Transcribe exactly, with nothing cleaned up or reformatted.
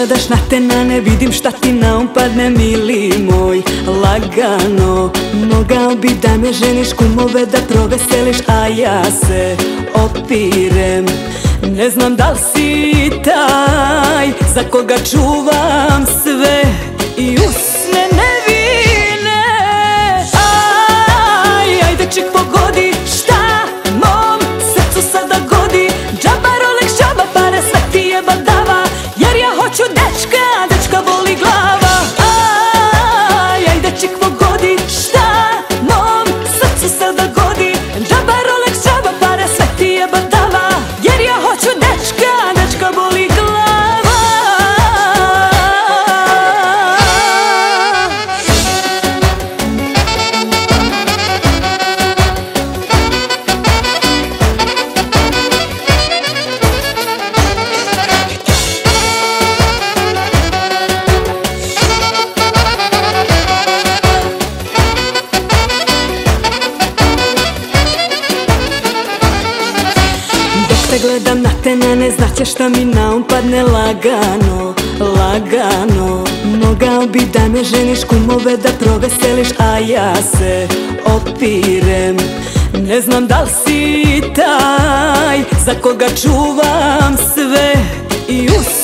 gledaš na te na ne vidim šta ti na um padne, mili moj. Lagano, mogao bi da me ženiš, kumove da proveseliš, a ja se opirem. Ne znam da li si taj za koga čuvam sve i usne nevine. Aj, ajde čik pogodi šta mom srcu sada godi. Džaba Rolex, džaba pare, sve ti je badava, jer ja hoću dečka, dečka boli glava. Aj, ajde čik pogodi šta mom srcu sada godi. Džaba Rolex, džaba pare, sve ti je badava, jer ja hoću dečka, dečka boli glava. Gledam na te nene, znaće šta mi na um padne. Lagano, lagano, mogao bi da me ženiš, kumove da proveseliš, a ja se opirem. Ne znam da li si taj za koga čuvam sve i us